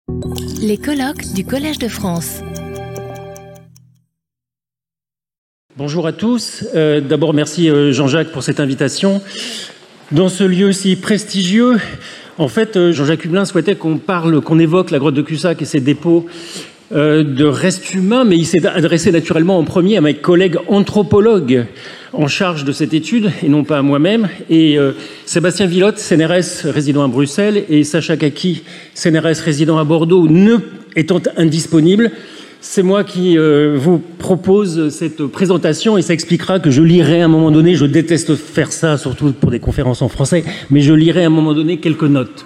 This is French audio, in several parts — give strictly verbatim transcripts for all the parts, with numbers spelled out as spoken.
Les colloques du Collège de France. Bonjour à tous. Euh, d'abord, merci euh, Jean-Jacques pour cette invitation. Dans ce lieu si prestigieux, en fait, euh, Jean-Jacques Hublin souhaitait qu'on parle, qu'on évoque la grotte de Cussac et ses dépôts euh, de restes humains, mais il s'est adressé naturellement en premier à mes collègues anthropologues en charge de cette étude, et non pas à moi-même. Et euh, Sébastien Villotte, C N R S résident à Bruxelles, et Sacha Kaki, C N R S résident à Bordeaux, ne étant indisponibles, c'est moi qui euh, vous propose cette présentation, et ça expliquera que je lirai à un moment donné, je déteste faire ça, surtout pour des conférences en français, mais je lirai à un moment donné quelques notes.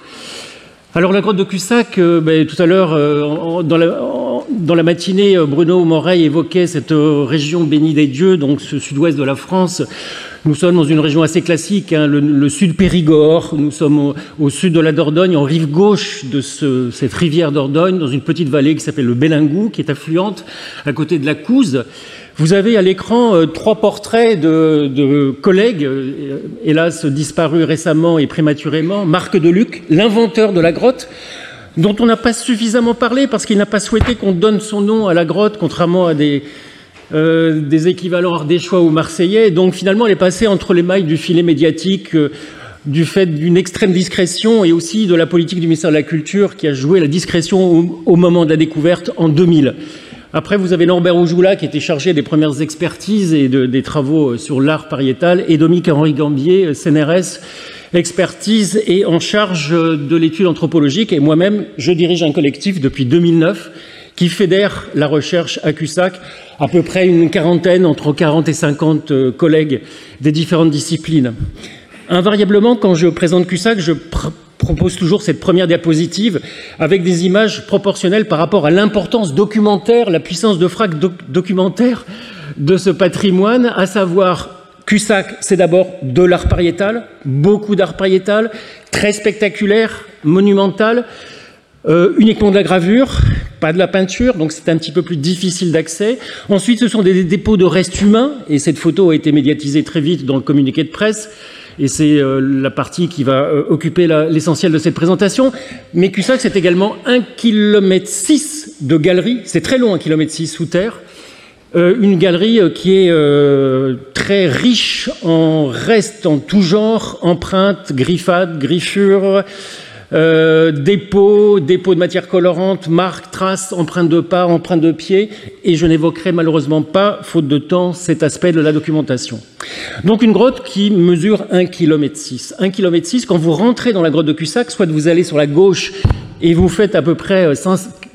Alors la grotte de Cussac, euh, ben, tout à l'heure, euh, dans, la, dans la matinée, Bruno Moreil évoquait cette euh, région bénie des dieux, donc ce sud-ouest de la France. Nous sommes dans une région assez classique, hein, le, le sud Périgord, nous sommes au, au sud de la Dordogne, en rive gauche de ce, cette rivière Dordogne, dans une petite vallée qui s'appelle le Bélingou, qui est affluente, à côté de la Couze. Vous avez à l'écran euh, trois portraits de, de collègues, euh, hélas disparus récemment et prématurément. Marc Deluc, l'inventeur de la grotte, dont on n'a pas suffisamment parlé parce qu'il n'a pas souhaité qu'on donne son nom à la grotte, contrairement à des... Euh, des équivalents ardéchois ou marseillais. Donc finalement, elle est passée entre les mailles du filet médiatique, euh, du fait d'une extrême discrétion et aussi de la politique du ministère de la Culture qui a joué la discrétion au, au moment de la découverte en deux mille. Après, vous avez Norbert Aujoula qui était chargé des premières expertises et de, des travaux sur l'art pariétal, et Dominique-Henri Gambier, C N R S, expertise et en charge de l'étude anthropologique. Et moi-même, je dirige un collectif depuis deux mille neuf qui fédère la recherche à Cussac, à peu près une quarantaine, entre quarante et cinquante collègues des différentes disciplines. Invariablement, quand je présente Cussac, je pr- propose toujours cette première diapositive avec des images proportionnelles par rapport à l'importance documentaire, la puissance de frappe doc- documentaire de ce patrimoine, à savoir Cussac, c'est d'abord de l'art pariétal, beaucoup d'art pariétal, très spectaculaire, monumental, Euh, uniquement de la gravure, pas de la peinture, donc c'est un petit peu plus difficile d'accès. Ensuite, ce sont des dépôts de restes humains, et cette photo a été médiatisée très vite dans le communiqué de presse, et c'est euh, la partie qui va euh, occuper la, l'essentiel de cette présentation. Mais Cussac, c'est également un kilomètre six de galerie, c'est très long, un kilomètre six sous terre, euh, une galerie euh, qui est euh, très riche en restes en tout genre, empreintes, griffades, griffures, Euh, dépôts, dépôts de matières colorantes, marques, traces, empreintes de pas, empreintes de pieds, et je n'évoquerai malheureusement pas, faute de temps, cet aspect de la documentation. Donc une grotte qui mesure un kilomètre six. un kilomètre six, quand vous rentrez dans la grotte de Cussac, soit vous allez sur la gauche et vous faites à peu près cinq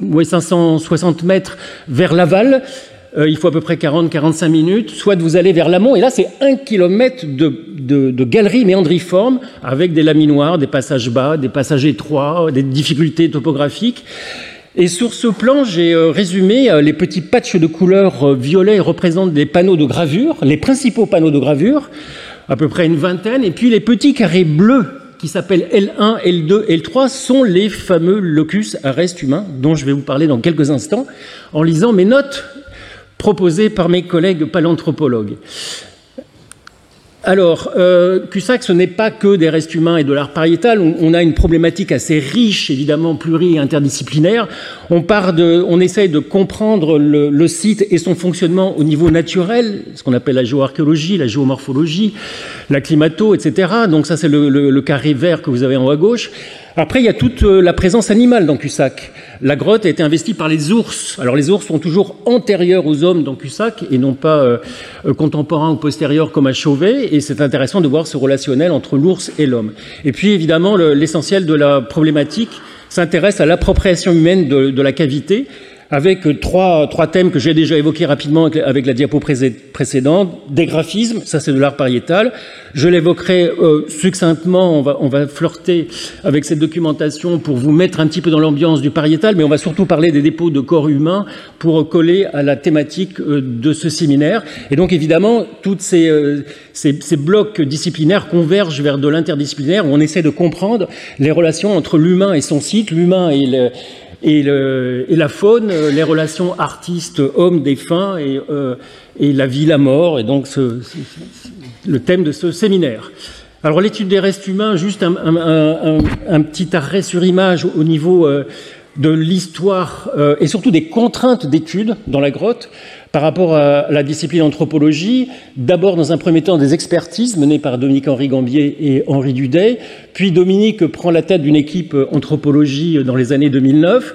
cent soixante mètres vers l'aval, Euh, il faut à peu près quarante à quarante-cinq minutes, soit vous allez vers l'amont, et là c'est un kilomètre de, de, de galeries méandriformes avec des laminoirs, des passages bas, des passages étroits, des difficultés topographiques. Et sur ce plan, j'ai euh, résumé euh, les petits patchs de couleur euh, violet représentent des panneaux de gravure, les principaux panneaux de gravure, à peu près une vingtaine, et puis les petits carrés bleus qui s'appellent L un, L deux, L trois, sont les fameux locus à restes humains, dont je vais vous parler dans quelques instants, en lisant mes notes proposé par mes collègues paléanthropologues. Alors, euh, Cussac, ce n'est pas que des restes humains et de l'art pariétal. On, on a une problématique assez riche, évidemment, pluri- et interdisciplinaire. On, part de, on essaye de comprendre le, le site et son fonctionnement au niveau naturel, ce qu'on appelle la géoarchéologie, la géomorphologie, la climato, et cetera. Donc ça, c'est le, le, le carré vert que vous avez en haut à gauche. Après, il y a toute la présence animale dans Cussac. La grotte a été investie par les ours. Alors, les ours sont toujours antérieurs aux hommes dans Cussac et non pas euh, contemporains ou postérieurs comme à Chauvet. Et c'est intéressant de voir ce relationnel entre l'ours et l'homme. Et puis, évidemment, le, l'essentiel de la problématique s'intéresse à l'appropriation humaine de, de la cavité, avec trois, trois thèmes que j'ai déjà évoqués rapidement avec, avec la diapo précédente. Des graphismes, ça c'est de l'art pariétal. Je l'évoquerai euh, succinctement, on va, on va flirter avec cette documentation pour vous mettre un petit peu dans l'ambiance du pariétal, mais on va surtout parler des dépôts de corps humains pour coller à la thématique euh, de ce séminaire. Et donc évidemment, tous ces, euh, ces, ces blocs disciplinaires convergent vers de l'interdisciplinaire, où on essaie de comprendre les relations entre l'humain et son site, l'humain et le Et, le, et la faune, les relations artistes-hommes défunts et, euh, et la vie, la mort, et donc ce, ce, le thème de ce séminaire. Alors l'étude des restes humains, juste un, un, un, un petit arrêt sur image au niveau euh, de l'histoire euh, et surtout des contraintes d'études dans la grotte par rapport à la discipline anthropologie. D'abord, dans un premier temps, des expertises menées par Dominique-Henri Gambier et Henri Dudet, puis Dominique prend la tête d'une équipe anthropologie dans les années deux mille neuf.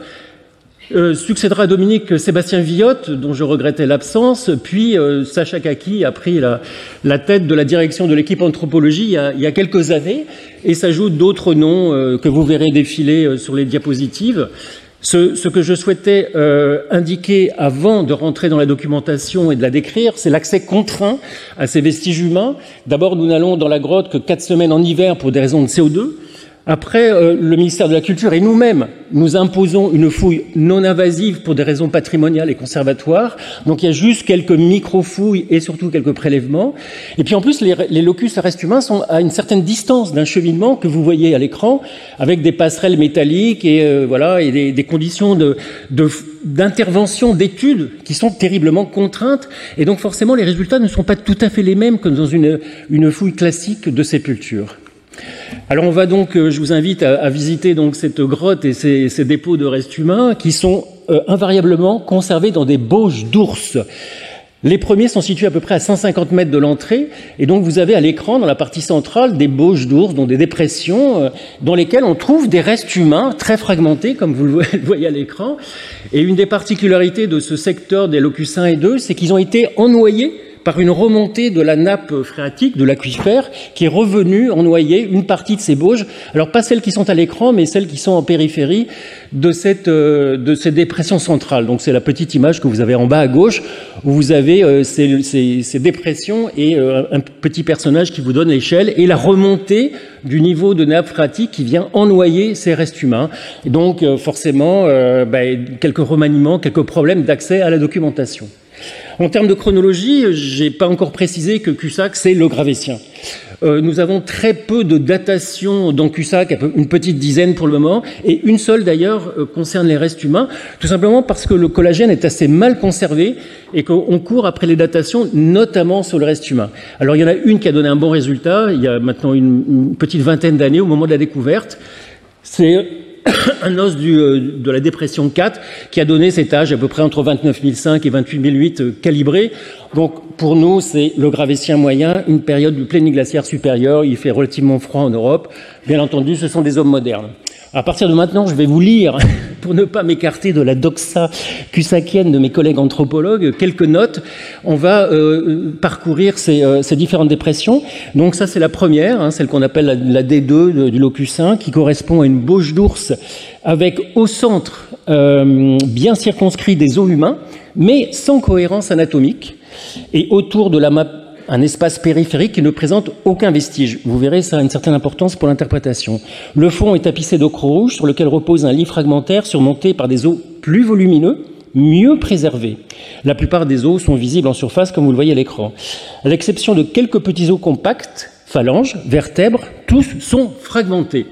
Euh, succédera à Dominique Sébastien Villotte, dont je regrettais l'absence, puis euh, Sacha Kaki a pris la, la tête de la direction de l'équipe anthropologie il y a, il y a quelques années, et s'ajoutent d'autres noms euh, que vous verrez défiler euh, sur les diapositives. Ce, ce que je souhaitais euh, indiquer avant de rentrer dans la documentation et de la décrire, c'est l'accès contraint à ces vestiges humains. D'abord, nous n'allons dans la grotte que quatre semaines en hiver pour des raisons de C O deux. Après, euh, le ministère de la Culture et nous-mêmes, nous imposons une fouille non invasive pour des raisons patrimoniales et conservatoires. Donc il y a juste quelques micro-fouilles et surtout quelques prélèvements. Et puis en plus, les, les locus à restes humains sont à une certaine distance d'un cheminement que vous voyez à l'écran, avec des passerelles métalliques et euh, voilà et des, des conditions de, de, d'intervention, d'études qui sont terriblement contraintes. Et donc forcément, les résultats ne sont pas tout à fait les mêmes que dans une, une fouille classique de sépulture. Alors on va donc, je vous invite à, à visiter donc cette grotte et ces, ces dépôts de restes humains qui sont euh, invariablement conservés dans des bauges d'ours. Les premiers sont situés à peu près à cent cinquante mètres de l'entrée, et donc vous avez à l'écran, dans la partie centrale, des bauges d'ours, dont des dépressions, euh, dans lesquelles on trouve des restes humains très fragmentés, comme vous le voyez à l'écran. Et une des particularités de ce secteur des locus un et deux, c'est qu'ils ont été ennoyés par une remontée de la nappe phréatique, de l'aquifère, qui est revenue ennoyer une partie de ces bauges. Alors pas celles qui sont à l'écran, mais celles qui sont en périphérie de cette, euh, de cette dépression centrale. Donc c'est la petite image que vous avez en bas à gauche, où vous avez euh, ces, ces, ces dépressions et euh, un petit personnage qui vous donne l'échelle et la remontée du niveau de nappe phréatique qui vient ennoyer ces restes humains. Et donc euh, forcément, euh, bah, quelques remaniements, quelques problèmes d'accès à la documentation. En termes de chronologie, j'ai pas encore précisé que Cussac, c'est le Gravétien. Euh, nous avons très peu de datation dans Cussac, une petite dizaine pour le moment, et une seule d'ailleurs euh, concerne les restes humains, tout simplement parce que le collagène est assez mal conservé et qu'on court après les datations, notamment sur le reste humain. Alors il y en a une qui a donné un bon résultat, il y a maintenant une, une petite vingtaine d'années au moment de la découverte. C'est un os du, de la dépression quatre qui a donné cet âge à peu près entre vingt-neuf mille cinq et vingt-huit mille huit euh, calibré. Donc pour nous, c'est le Gravétien moyen, une période du pléniglaciaire supérieur. Il fait relativement froid en Europe. Bien entendu, ce sont des hommes modernes. À partir de maintenant, je vais vous lire, pour ne pas m'écarter de la doxa cussacienne de mes collègues anthropologues, quelques notes. On va euh, parcourir ces, euh, ces différentes dépressions. Donc ça, c'est la première, hein, celle qu'on appelle la, la D deux de, du locus un, qui correspond à une bauge d'ours avec au centre euh, bien circonscrit des os humains, mais sans cohérence anatomique, et autour de la map un espace périphérique qui ne présente aucun vestige. Vous verrez, ça a une certaine importance pour l'interprétation. Le fond est tapissé d'ocre rouge sur lequel repose un lit fragmentaire surmonté par des os plus volumineux, mieux préservés. La plupart des os sont visibles en surface, comme vous le voyez à l'écran. À l'exception de quelques petits os compacts, phalanges, vertèbres, tous sont fragmentés.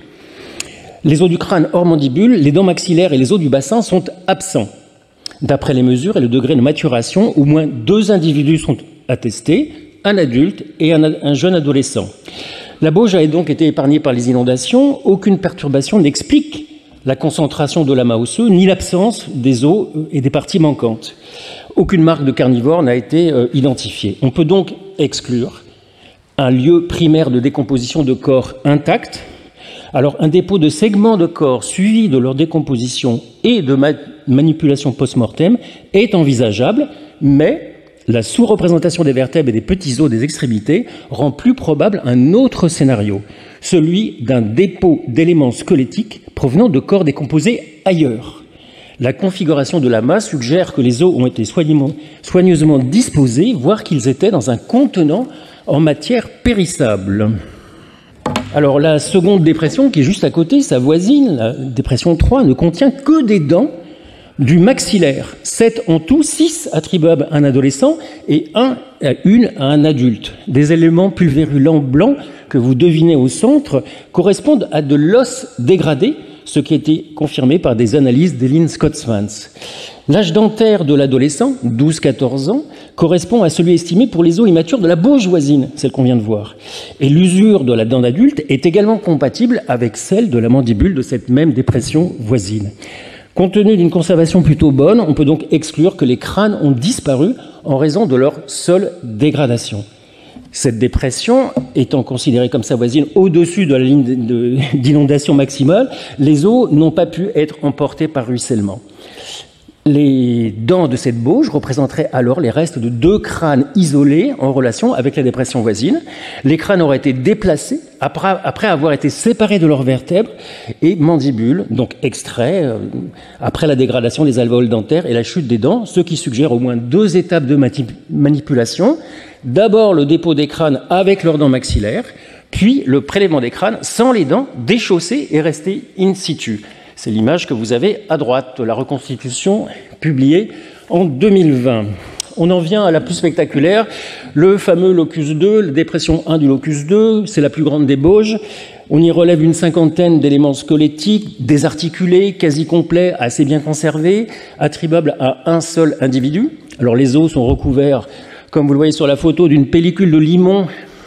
Les os du crâne hors mandibule, les dents maxillaires et les os du bassin sont absents. D'après les mesures et le degré de maturation, au moins deux individus sont attestés, un adulte et un, un jeune adolescent. La bauge a donc été épargnée par les inondations. Aucune perturbation n'explique la concentration de l'amas osseux, ni l'absence des os et des parties manquantes. Aucune marque de carnivore n'a été euh, identifiée. On peut donc exclure un lieu primaire de décomposition de corps intact. Alors, un dépôt de segments de corps suivi de leur décomposition et de ma- manipulation post-mortem est envisageable, mais la sous-représentation des vertèbres et des petits os des extrémités rend plus probable un autre scénario, celui d'un dépôt d'éléments squelettiques provenant de corps décomposés ailleurs. La configuration de l'amas suggère que les os ont été soigneusement disposés, voire qu'ils étaient dans un contenant en matière périssable. Alors la seconde dépression, qui est juste à côté, sa voisine, la dépression trois, ne contient que des dents du maxillaire. sept en tout, six attribuables à un adolescent et un à une à un adulte. Des éléments pulvérulents blancs que vous devinez au centre correspondent à de l'os dégradé, ce qui a été confirmé par des analyses d'Eileen Scott-Svans. L'âge dentaire de l'adolescent, douze à quatorze ans, correspond à celui estimé pour les os immatures de la bauge voisine, celle qu'on vient de voir. Et l'usure de la dent d'adulte est également compatible avec celle de la mandibule de cette même dépression voisine. Compte tenu d'une conservation plutôt bonne, on peut donc exclure que les crânes ont disparu en raison de leur seule dégradation. Cette dépression étant considérée comme sa voisine au-dessus de la ligne de, d'inondation maximale, les eaux n'ont pas pu être emportées par ruissellement. Les dents de cette bauge représenteraient alors les restes de deux crânes isolés en relation avec la dépression voisine. Les crânes auraient été déplacés après, après avoir été séparés de leurs vertèbres et mandibules, donc extraits euh, après la dégradation des alvéoles dentaires et la chute des dents, ce qui suggère au moins deux étapes de manipulation. D'abord le dépôt des crânes avec leurs dents maxillaires, puis le prélèvement des crânes sans les dents, déchaussés et restés in situ. C'est l'image que vous avez à droite de la reconstitution publiée en deux mille vingt. On en vient à la plus spectaculaire, le fameux locus deux, la dépression un du locus deux, c'est la plus grande des Bauges. On y relève une cinquantaine d'éléments squelettiques, désarticulés, quasi complets, assez bien conservés, attribuables à un seul individu. Alors les os sont recouverts, comme vous le voyez sur la photo, d'une pellicule de limon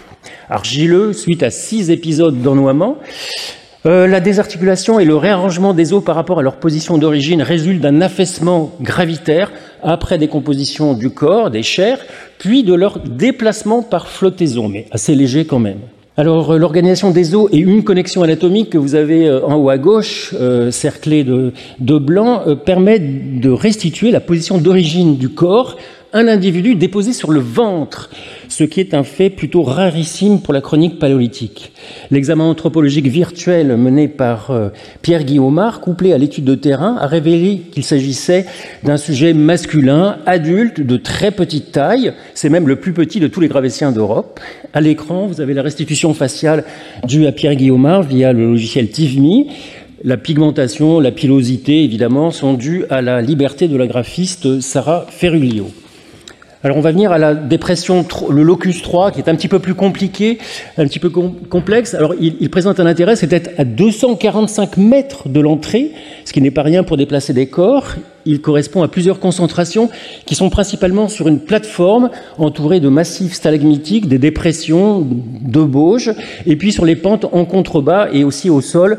argileux suite à six épisodes d'ennoiement. Euh, la désarticulation et le réarrangement des os par rapport à leur position d'origine résultent d'un affaissement gravitaire après décomposition du corps, des chairs, puis de leur déplacement par flottaison, mais assez léger quand même. Alors, euh, l'organisation des os et une connexion anatomique que vous avez euh, en haut à gauche, euh, cerclée de, de blanc, euh, permet de restituer la position d'origine du corps, un individu déposé sur le ventre, ce qui est un fait plutôt rarissime pour la chronique paléolithique. L'examen anthropologique virtuel mené par euh, Pierre Guillaumard, couplé à l'étude de terrain, a révélé qu'il s'agissait d'un sujet masculin, adulte, de très petite taille. C'est même le plus petit de tous les Gravétiens d'Europe. À l'écran, vous avez la restitution faciale due à Pierre Guillaumard via le logiciel T I F M I. La pigmentation, la pilosité, évidemment, sont dues à la liberté de la graphiste Sarah Ferrulio. Alors on va venir à la dépression, le locus trois, qui est un petit peu plus compliqué, un petit peu com- complexe. Alors il, il présente un intérêt, c'est d'être à deux cent quarante-cinq mètres de l'entrée, ce qui n'est pas rien pour déplacer des corps. Il correspond à plusieurs concentrations qui sont principalement sur une plateforme entourée de massifs stalagmitiques, des dépressions de Bauges, et puis sur les pentes en contrebas et aussi au sol.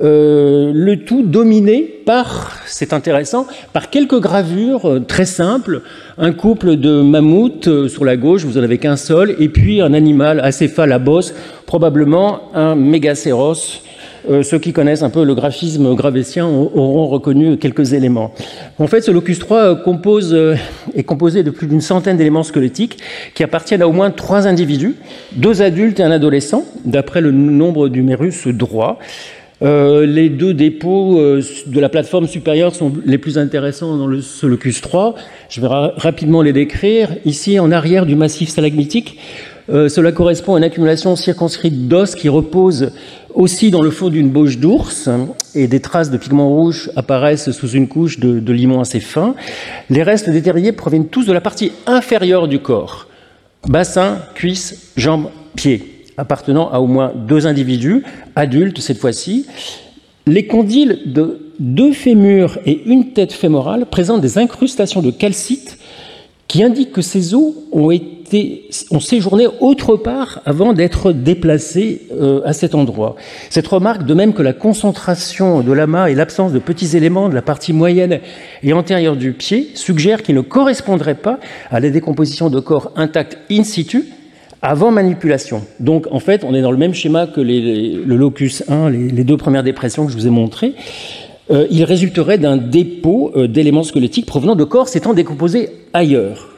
Euh, le tout dominé par, c'est intéressant, par quelques gravures euh, très simples, un couple de mammouths euh, sur la gauche, vous en avez qu'un seul, et puis un animal acéphale à bosse, probablement un mégacéros. Euh, ceux qui connaissent un peu le graphisme gravétien auront reconnu quelques éléments. En fait, ce locus trois euh, compose, euh, est composé de plus d'une centaine d'éléments squelettiques qui appartiennent à au moins trois individus, deux adultes et un adolescent, d'après le nombre d'humérus droit. Euh, les deux dépôts euh, de la plateforme supérieure sont les plus intéressants dans le, ce locus trois. Je vais ra- rapidement les décrire. Ici, en arrière du massif stalagmitique, euh, cela correspond à une accumulation circonscrite d'os qui repose aussi dans le fond d'une bauge d'ours, et des traces de pigments rouges apparaissent sous une couche de, de limon assez fin. Les restes déterminés proviennent tous de la partie inférieure du corps, bassin, cuisses, jambes, pieds, appartenant à au moins deux individus, adultes cette fois-ci. Les condyles de deux fémurs et une tête fémorale présentent des incrustations de calcite qui indiquent que ces os ont, été, ont séjourné autre part avant d'être déplacés euh, à cet endroit. Cette remarque, de même que la concentration de l'amas et l'absence de petits éléments de la partie moyenne et antérieure du pied, suggère qu'ils ne correspondraient pas à la décomposition de corps intacts in situ, avant manipulation. Donc, en fait, on est dans le même schéma que les, les, le locus un, les, les deux premières dépressions que je vous ai montrées. Euh, il résulterait d'un dépôt euh, d'éléments squelettiques provenant de corps s'étant décomposés ailleurs.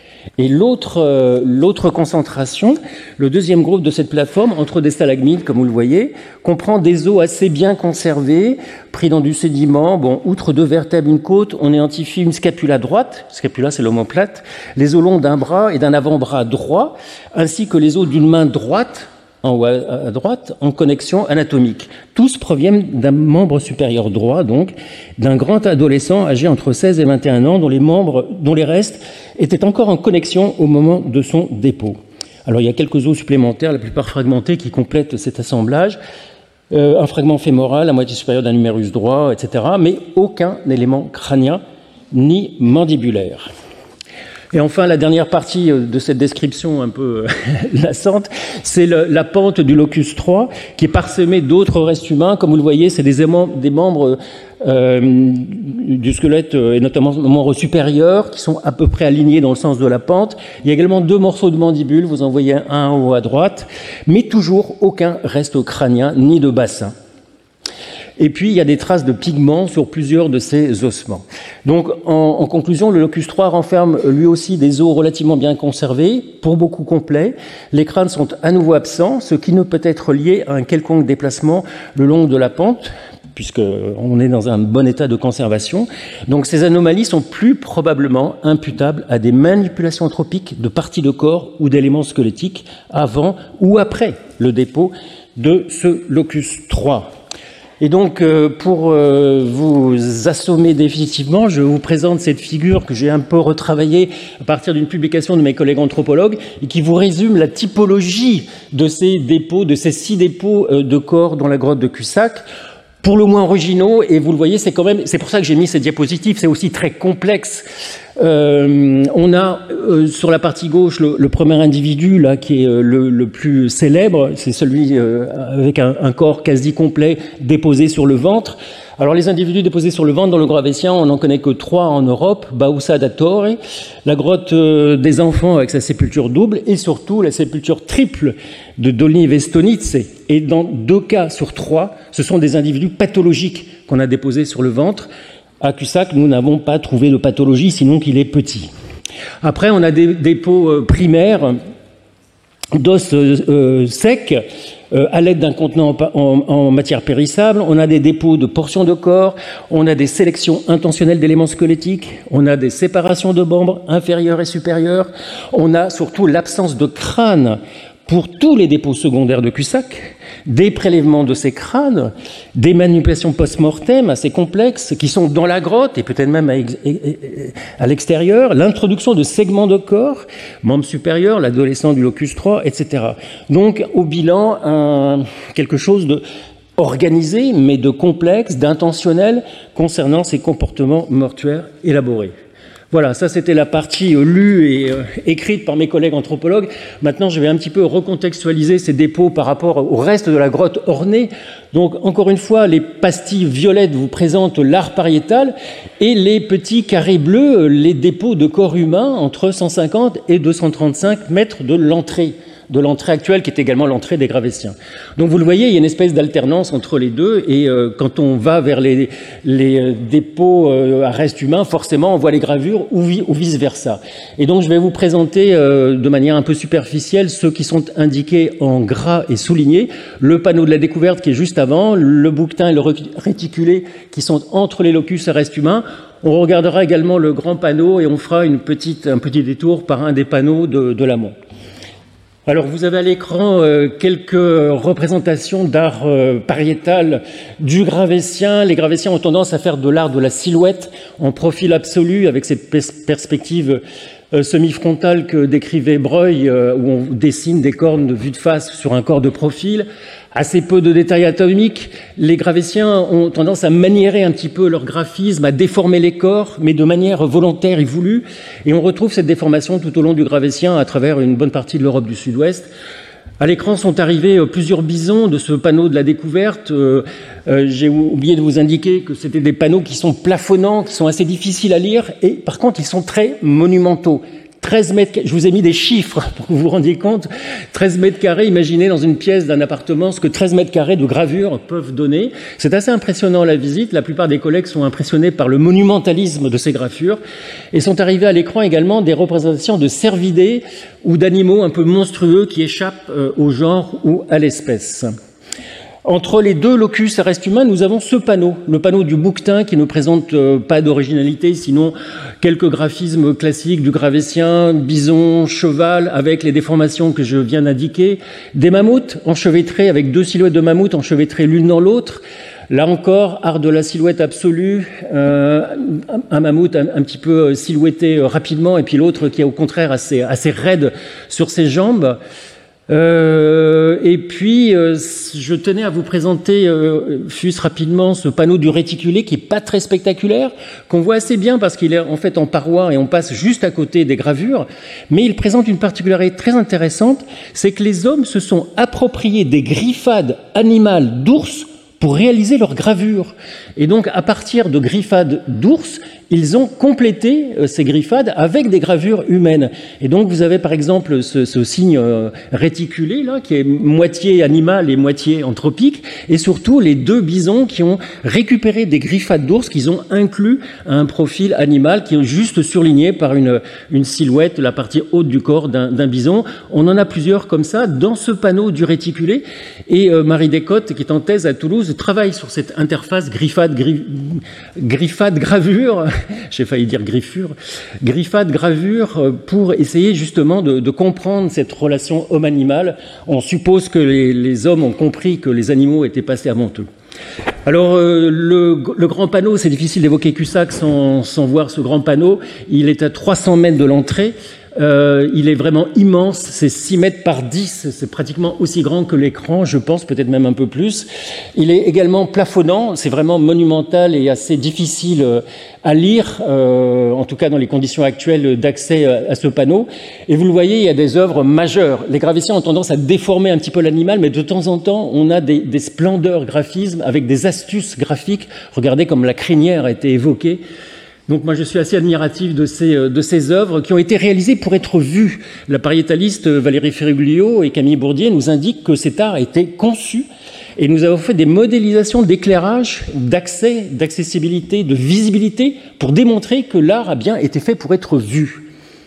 Et l'autre, euh, l'autre concentration, le deuxième groupe de cette plateforme, entre des stalagmites, comme vous le voyez, comprend des os assez bien conservés, pris dans du sédiment. Bon, outre deux vertèbres, une côte, on identifie une scapula droite, scapula c'est l'omoplate, les os longs d'un bras et d'un avant-bras droit, ainsi que les os d'une main droite, en haut à droite, en connexion anatomique. Tous proviennent d'un membre supérieur droit, donc, d'un grand adolescent âgé entre seize et vingt et un ans, dont les membres, dont les restes étaient encore en connexion au moment de son dépôt. Alors, il y a quelques os supplémentaires, la plupart fragmentés, qui complètent cet assemblage. Euh, un fragment fémoral, la moitié supérieure d'un humérus droit, et cetera, mais aucun élément crânien ni mandibulaire. Et enfin, la dernière partie de cette description un peu lassante, c'est la pente du locus trois, qui est parsemée d'autres restes humains. Comme vous le voyez, c'est des, des membres euh, du squelette, et notamment les membres supérieurs, qui sont à peu près alignés dans le sens de la pente. Il y a également deux morceaux de mandibule, vous en voyez un en haut à droite, mais toujours aucun reste crânien ni de bassin. Et puis, il y a des traces de pigments sur plusieurs de ces ossements. Donc, en, en conclusion, le locus trois renferme lui aussi des os relativement bien conservés, pour beaucoup complets. Les crânes sont à nouveau absents, ce qui ne peut être lié à un quelconque déplacement le long de la pente, puisqu'on est dans un bon état de conservation. Donc, ces anomalies sont plus probablement imputables à des manipulations anthropiques de parties de corps ou d'éléments squelettiques avant ou après le dépôt de ce locus trois. Et donc, pour vous assommer définitivement, je vous présente cette figure que j'ai un peu retravaillée à partir d'une publication de mes collègues anthropologues et qui vous résume la typologie de ces dépôts, de ces six dépôts de corps dans la grotte de Cussac. Pour le moins originaux, et vous le voyez, c'est quand même, c'est pour ça que j'ai mis ces diapositives, c'est aussi très complexe. Euh, on a euh, sur la partie gauche le, le premier individu là qui est euh, le, le plus célèbre, c'est celui euh, avec un, un corps quasi complet déposé sur le ventre. Alors les individus déposés sur le ventre dans le Gravettien, on n'en connaît que trois en Europe, Bausa da Torre, la grotte euh, des enfants avec sa sépulture double et surtout la sépulture triple de Dolni Vestonitze. Et dans deux cas sur trois, ce sont des individus pathologiques qu'on a déposés sur le ventre. À Cussac, nous n'avons pas trouvé de pathologie, sinon qu'il est petit. Après, on a des dépôts primaires d'os euh, secs euh, à l'aide d'un contenant en, en, en matière périssable. On a des dépôts de portions de corps, on a des sélections intentionnelles d'éléments squelettiques, on a des séparations de membres inférieurs et supérieurs, on a surtout l'absence de crâne pour tous les dépôts secondaires de Cussac, des prélèvements de ces crânes, des manipulations post-mortem assez complexes qui sont dans la grotte et peut-être même à, à l'extérieur, l'introduction de segments de corps, membres supérieurs, l'adolescent du locus trois, et cetera. Donc, au bilan, un, quelque chose de organisé, mais de complexe, d'intentionnel concernant ces comportements mortuaires élaborés. Voilà, ça c'était la partie euh, lue et euh, écrite par mes collègues anthropologues. Maintenant, je vais un petit peu recontextualiser ces dépôts par rapport au reste de la grotte ornée. Donc, encore une fois, les pastilles violettes vous présentent l'art pariétal et les petits carrés bleus, les dépôts de corps humains entre cent cinquante et deux cent trente-cinq mètres de l'entrée. de l'entrée actuelle, qui est également l'entrée des Gravettiens. Donc vous le voyez, il y a une espèce d'alternance entre les deux, et euh, quand on va vers les, les dépôts euh, à restes humains, forcément on voit les gravures ou, ou vice-versa. Et donc je vais vous présenter euh, de manière un peu superficielle ceux qui sont indiqués en gras et soulignés, le panneau de la découverte qui est juste avant, le bouquetin et le réticulé qui sont entre les locus à restes humains. On regardera également le grand panneau et on fera une petite, un petit détour par un des panneaux de, de l'amont. Alors, vous avez à l'écran euh, quelques représentations d'art euh, pariétal du Gravettien. Les Gravettiens ont tendance à faire de l'art de la silhouette en profil absolu, avec cette pers perspective euh, semi-frontale que décrivait Breuil, euh, où on dessine des cornes de vue de face sur un corps de profil. Assez peu de détails atomiques. Les Gravettiens ont tendance à maniérer un petit peu leur graphisme, à déformer les corps, mais de manière volontaire et voulue. Et on retrouve cette déformation tout au long du Gravettien à travers une bonne partie de l'Europe du Sud-Ouest. À l'écran sont arrivés plusieurs bisons de ce panneau de la découverte. Euh, euh, j'ai oublié de vous indiquer que c'était des panneaux qui sont plafonnants, qui sont assez difficiles à lire, et par contre, ils sont très monumentaux. treize mètres, je vous ai mis des chiffres pour que vous vous rendiez compte. treize mètres carrés, imaginez dans une pièce d'un appartement ce que treize mètres carrés de gravure peuvent donner. C'est assez impressionnant à la visite. La plupart des collègues sont impressionnés par le monumentalisme de ces gravures. Et sont arrivés à l'écran également des représentations de cervidés ou d'animaux un peu monstrueux qui échappent au genre ou à l'espèce. Entre les deux locus à restes humains, nous avons ce panneau, le panneau du bouquetin qui ne présente euh, pas d'originalité, sinon quelques graphismes classiques du Gravettien, bison, cheval, avec les déformations que je viens d'indiquer, des mammouths enchevêtrés, avec deux silhouettes de mammouths enchevêtrées l'une dans l'autre. Là encore, art de la silhouette absolue, euh, un mammouth un, un petit peu silhouetté rapidement, et puis l'autre qui est au contraire assez, assez raide sur ses jambes. Euh, et puis, euh, je tenais à vous présenter, euh, fût rapidement, ce panneau du réticulé qui est pas très spectaculaire, qu'on voit assez bien parce qu'il est en fait en paroi et on passe juste à côté des gravures, mais il présente une particularité très intéressante, c'est que les hommes se sont appropriés des griffades animales d'ours pour réaliser leurs gravures. Et donc, à partir de griffades d'ours, ils ont complété euh, ces griffades avec des gravures humaines. Et donc, vous avez par exemple ce, ce signe euh, réticulé, là, qui est moitié animal et moitié anthropique, et surtout les deux bisons qui ont récupéré des griffades d'ours qu'ils ont inclus à un profil animal qui est juste surligné par une, une silhouette, la partie haute du corps d'un, d'un bison. On en a plusieurs comme ça dans ce panneau du réticulé. Et euh, Marie Descottes, qui est en thèse à Toulouse, travaille sur cette interface griffade, gri, griffade gravure, j'ai failli dire griffure, griffade gravure, pour essayer justement de, de comprendre cette relation homme-animal. On suppose que les, les hommes ont compris que les animaux étaient passés avant eux. Alors, euh, le, le grand panneau, c'est difficile d'évoquer Cussac sans, sans voir ce grand panneau. Il est à trois cents mètres de l'entrée. Euh, il est vraiment immense, c'est six mètres par dix, c'est pratiquement aussi grand que l'écran, je pense, peut-être même un peu plus. Il est également plafonnant, c'est vraiment monumental et assez difficile à lire, euh, en tout cas dans les conditions actuelles d'accès à ce panneau. Et vous le voyez, il y a des œuvres majeures. Les graviciens ont tendance à déformer un petit peu l'animal, mais de temps en temps, on a des, des splendeurs graphismes avec des astuces graphiques. Regardez comme la crinière a été évoquée. Donc moi je suis assez admiratif de ces, de ces œuvres qui ont été réalisées pour être vues. La pariétaliste Valérie Ferruglio et Camille Bourdier nous indiquent que cet art a été conçu et nous avons fait des modélisations d'éclairage, d'accès, d'accessibilité, de visibilité pour démontrer que l'art a bien été fait pour être vu.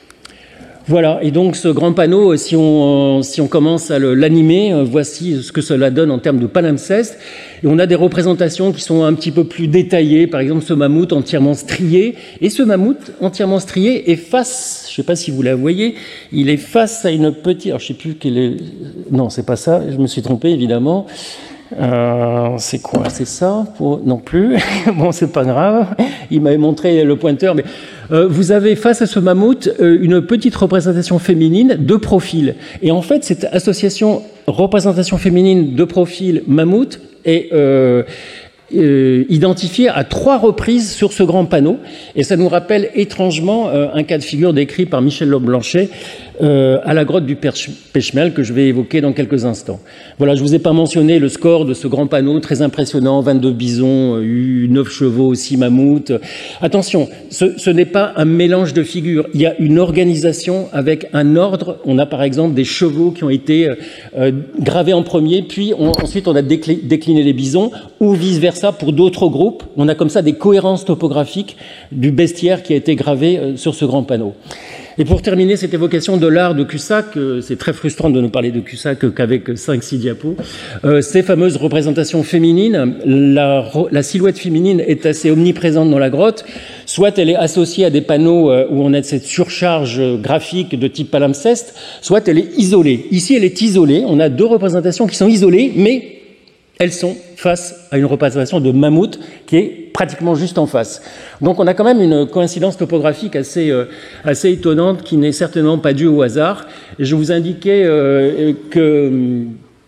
Voilà, et donc ce grand panneau, si on, si on commence à l'animer, voici ce que cela donne en termes de palimpseste. Et on a des représentations qui sont un petit peu plus détaillées, par exemple ce mammouth entièrement strié. Et ce mammouth entièrement strié est face, je ne sais pas si vous la voyez, il est face à une petite... Alors je ne sais plus quelle est... Non, c'est pas ça, je me suis trompé évidemment. Euh, c'est quoi? C'est ça pour... Non plus. Bon, c'est pas grave. Il m'avait montré le pointeur, mais euh, vous avez face à ce mammouth euh, une petite représentation féminine de profil. Et en fait, cette association représentation féminine de profil mammouth est euh, euh, identifiée à trois reprises sur ce grand panneau. Et ça nous rappelle étrangement euh, un cas de figure décrit par Michel Lobe-Blanchet Euh, à la grotte du Pechmel que je vais évoquer dans quelques instants. Voilà, je ne vous ai pas mentionné le score de ce grand panneau très impressionnant, vingt-deux bisons, neuf chevaux, six mammouths. Attention, ce, ce n'est pas un mélange de figures, il y a une organisation avec un ordre. On a par exemple des chevaux qui ont été euh, gravés en premier, puis on, ensuite on a décliné, décliné les bisons, ou vice-versa pour d'autres groupes. On a comme ça des cohérences topographiques du bestiaire qui a été gravé euh, sur ce grand panneau. Et pour terminer cette évocation de l'art de Cussac, euh, c'est très frustrant de ne parler de Cussac qu'avec cinq six diapos, euh, ces fameuses représentations féminines, la, la silhouette féminine est assez omniprésente dans la grotte, soit elle est associée à des panneaux euh, où on a cette surcharge graphique de type palimpseste, soit elle est isolée. Ici, elle est isolée, on a deux représentations qui sont isolées, mais elles sont face à une représentation de mammouth qui est pratiquement juste en face. Donc on a quand même une coïncidence topographique assez, euh, assez étonnante qui n'est certainement pas due au hasard. Et je vous indiquais euh, que euh,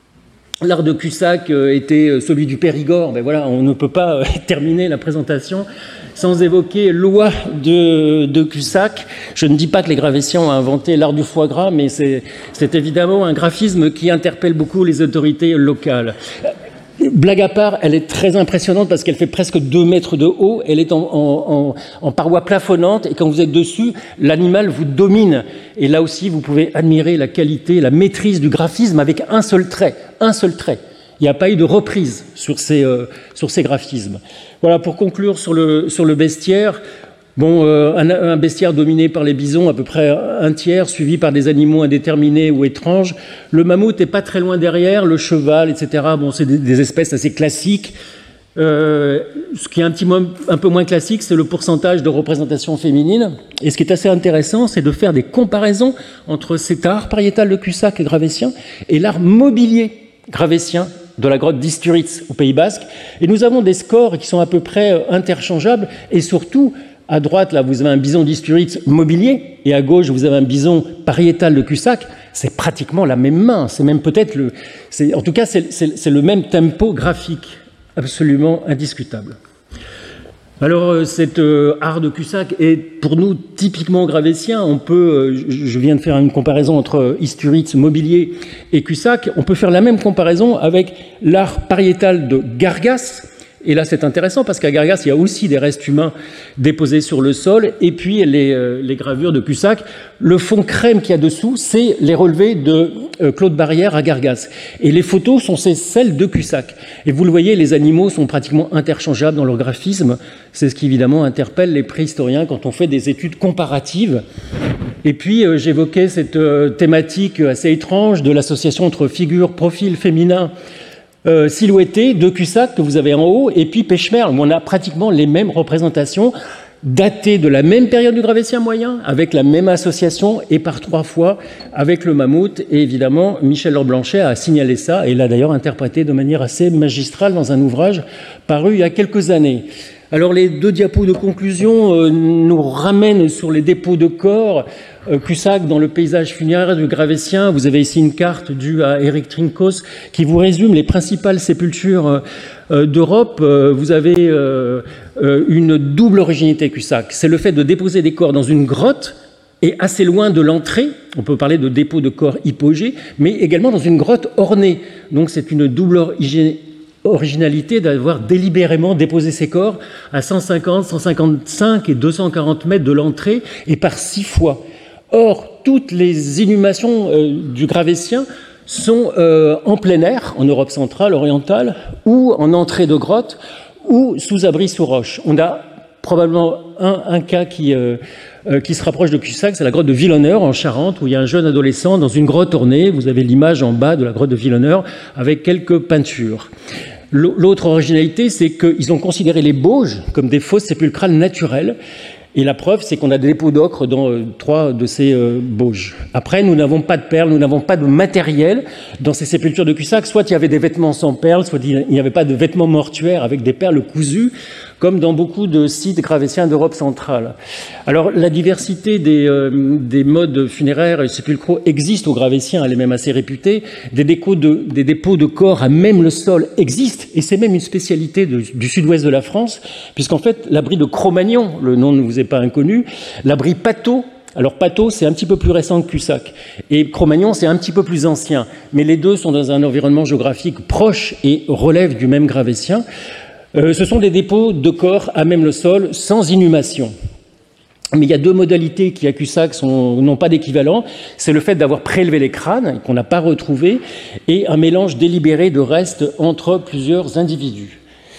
l'art de Cussac euh, était celui du Périgord. Ben voilà, on ne peut pas euh, terminer la présentation sans évoquer l'oie de, de Cussac. Je ne dis pas que les gravétiens ont inventé l'art du foie gras, mais c'est, c'est évidemment un graphisme qui interpelle beaucoup les autorités locales. Blague à part, elle est très impressionnante parce qu'elle fait presque deux mètres de haut, elle est en, en, en, en paroi plafonnante et quand vous êtes dessus, l'animal vous domine. Et là aussi, vous pouvez admirer la qualité, la maîtrise du graphisme avec un seul trait, un seul trait. Il n'y a pas eu de reprise sur ces, euh, sur ces graphismes. Voilà, pour conclure sur le, sur le bestiaire, bon, euh, un, un bestiaire dominé par les bisons, à peu près un tiers, suivi par des animaux indéterminés ou étranges. Le mammouth n'est pas très loin derrière, le cheval, et cetera. Bon, c'est des, des espèces assez classiques. Euh, ce qui est un, petit mo- un peu moins classique, c'est le pourcentage de représentation féminine. Et ce qui est assez intéressant, c'est de faire des comparaisons entre cet art pariétal de Cussac et gravétien et l'art mobilier gravétien de la grotte d'Isturitz au Pays Basque. Et nous avons des scores qui sont à peu près interchangeables et surtout À droite, là, vous avez un bison d'Isturitz mobilier, et à gauche, vous avez un bison pariétal de Cussac. C'est pratiquement la même main. C'est même peut-être le... En tout cas, c'est le même tempo graphique, absolument indiscutable. Alors, cet euh, art de Cussac est pour nous typiquement gravétien. On peut, euh, je viens de faire une comparaison entre Isturitz, mobilier et Cussac. On peut faire la même comparaison avec l'art pariétal de Gargas. Et là, c'est intéressant parce qu'à Gargas, il y a aussi des restes humains déposés sur le sol. Et puis, les, euh, les gravures de Cussac. Le fond crème qu'il y a dessous, c'est les relevés de euh, Claude Barrière à Gargas. Et les photos sont celles de Cussac. Et vous le voyez, les animaux sont pratiquement interchangeables dans leur graphisme. C'est ce qui, évidemment, interpelle les préhistoriens quand on fait des études comparatives. Et puis, euh, j'évoquais cette euh, thématique assez étrange de l'association entre figure, profil féminin, Euh, silhouetté de Cussac que vous avez en haut, et puis Pechmerle, où on a pratiquement les mêmes représentations, datées de la même période du Gravétien moyen, avec la même association, et par trois fois avec le mammouth. Et évidemment, Michel Laure-Blanchet a signalé ça, et l'a d'ailleurs interprété de manière assez magistrale dans un ouvrage paru il y a quelques années. Alors les deux diapos de conclusion euh, nous ramènent sur les dépôts de corps. Euh, Cussac, dans le paysage funéraire du Gravétien, vous avez ici une carte due à Éric Trinkos qui vous résume les principales sépultures euh, d'Europe. Euh, vous avez euh, euh, une double originalité Cussac. C'est le fait de déposer des corps dans une grotte et assez loin de l'entrée. On peut parler de dépôt de corps hypogée, mais également dans une grotte ornée. Donc c'est une double originalité. originalité d'avoir délibérément déposé ces corps à cent cinquante, cent cinquante-cinq et deux cent quarante mètres de l'entrée et par six fois. Or, toutes les inhumations euh, du Gravétien sont euh, en plein air, en Europe centrale, orientale, ou en entrée de grotte, ou sous abri sous roche. On a probablement un, un cas qui, euh, euh, qui se rapproche de Cussac, c'est la grotte de Vilhonneur en Charente, où il y a un jeune adolescent dans une grotte ornée. Vous avez l'image en bas de la grotte de Vilhonneur avec quelques peintures. L'autre originalité, c'est qu'ils ont considéré les Bauges comme des fosses sépulcrales naturelles. Et la preuve, c'est qu'on a des dépôts d'ocre dans euh, trois de ces euh, Bauges. Après, nous n'avons pas de perles, nous n'avons pas de matériel dans ces sépultures de Cussac. Soit il y avait des vêtements sans perles, soit il n'y avait pas de vêtements mortuaires avec des perles cousues, comme dans beaucoup de sites gravétiens d'Europe centrale. Alors, la diversité des, euh, des modes funéraires et sépulcraux existe au Gravétien, elle est même assez réputée. Des, de, des dépôts de corps à même le sol existent, et c'est même une spécialité de, du sud-ouest de la France, puisqu'en fait, l'abri de Cro-Magnon, le nom ne vous est pas inconnu, l'abri Pateau. Alors Pateau, c'est un petit peu plus récent que Cussac, et Cro-Magnon, c'est un petit peu plus ancien, mais les deux sont dans un environnement géographique proche et relèvent du même Gravétien. Euh, ce sont des dépôts de corps à même le sol, sans inhumation. Mais il y a deux modalités qui, à Cussac, n'ont pas d'équivalent. C'est le fait d'avoir prélevé les crânes, qu'on n'a pas retrouvés, et un mélange délibéré de restes entre plusieurs individus.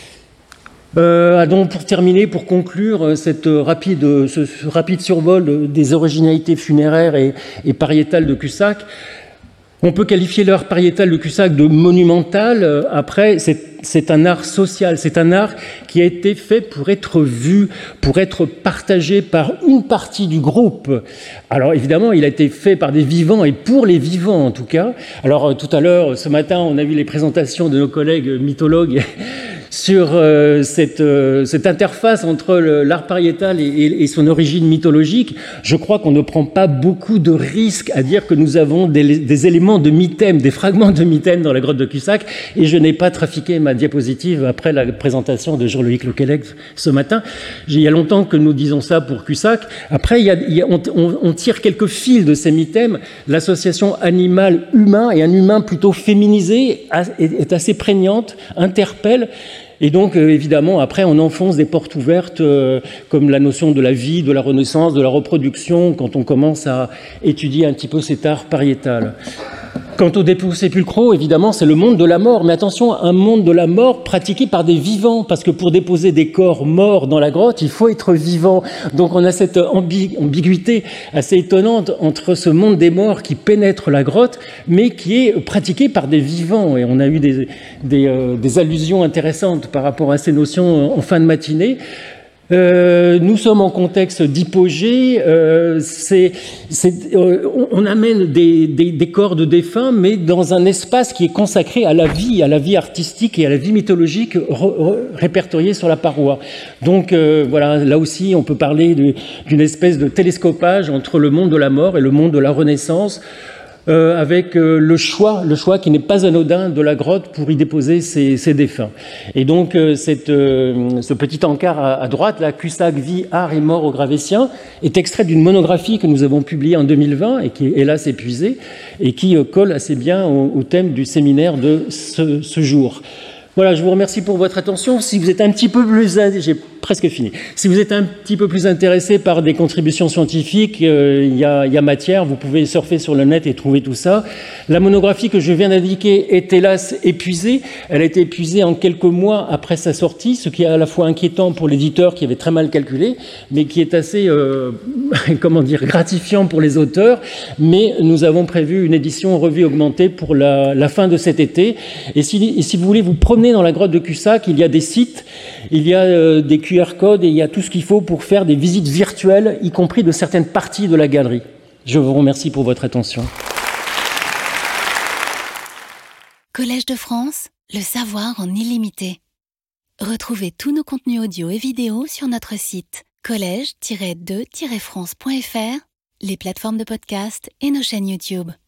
Euh, donc pour terminer, pour conclure cette rapide, ce, ce rapide survol des originalités funéraires et, et pariétales de Cussac, on peut qualifier l'art pariétal de Cussac de monumental. Après, c'est un art social, c'est un art qui a été fait pour être vu, pour être partagé par une partie du groupe. Alors évidemment, il a été fait par des vivants et pour les vivants en tout cas. Alors tout à l'heure, ce matin, on a vu les présentations de nos collègues mythologues sur euh, cette, euh, cette interface entre l'art pariétal et, et, et son origine mythologique. Je crois qu'on ne prend pas beaucoup de risques à dire que nous avons des, des éléments de mythème, des fragments de mythème dans la grotte de Cussac, et je n'ai pas trafiqué ma diapositive après la présentation de Jean-Loïc Lequelec ce matin. Il y a longtemps que nous disons ça pour Cussac. Après, il y a, il y a, on, on, on tire quelques fils de ces mythèmes. L'association animal-humain, et un humain plutôt féminisé, est assez prégnante, interpelle. Et donc, euh, évidemment, après, on enfonce des portes ouvertes, euh, comme la notion de la vie, de la renaissance, de la reproduction, quand on commence à étudier un petit peu cet art pariétal. Quant aux dépôts sépulcraux, évidemment, c'est le monde de la mort. Mais attention, un monde de la mort pratiqué par des vivants, parce que pour déposer des corps morts dans la grotte, il faut être vivant. Donc on a cette ambi- ambiguïté assez étonnante entre ce monde des morts qui pénètre la grotte, mais qui est pratiqué par des vivants. Et on a eu des, des, euh, des allusions intéressantes par rapport à ces notions en fin de matinée. Euh, nous sommes en contexte d'hypogée, euh, c'est, c'est, euh, on amène des, des, des corps de défunts, mais dans un espace qui est consacré à la vie, à la vie artistique et à la vie mythologique re, re, répertoriée sur la paroi. Donc euh, voilà, là aussi on peut parler de, d'une espèce de télescopage entre le monde de la mort et le monde de la Renaissance, Euh, avec euh, le choix, le choix qui n'est pas anodin de la grotte pour y déposer ses, ses défunts. Et donc euh, cette, euh, ce petit encart à, à droite, là, Cussac, vie, art et mort aux Gravétiens, est extrait d'une monographie que nous avons publiée en deux mille vingt et qui est hélas épuisée et qui euh, colle assez bien au, au thème du séminaire de ce, ce jour. Voilà, je vous remercie pour votre attention. Si vous êtes un petit peu plus... J'ai presque fini. Si vous êtes un petit peu plus intéressé par des contributions scientifiques, euh, il y a, il y a matière. Vous pouvez surfer sur le net et trouver tout ça. La monographie que je viens d'indiquer est hélas épuisée. Elle a été épuisée en quelques mois après sa sortie, ce qui est à la fois inquiétant pour l'éditeur qui avait très mal calculé, mais qui est assez, euh, comment dire, gratifiant pour les auteurs. Mais nous avons prévu une édition revue augmentée pour la, la fin de cet été. Et si, et si vous voulez vous promener dans la grotte de Cussac, il y a des sites, il y a euh, des Q R codes et il y a tout ce qu'il faut pour faire des visites virtuelles, y compris de certaines parties de la galerie. Je vous remercie pour votre attention. Collège de France, le savoir en illimité. Retrouvez tous nos contenus audio et vidéo sur notre site collège tiret de tiret france point f r, les plateformes de podcast et nos chaînes YouTube.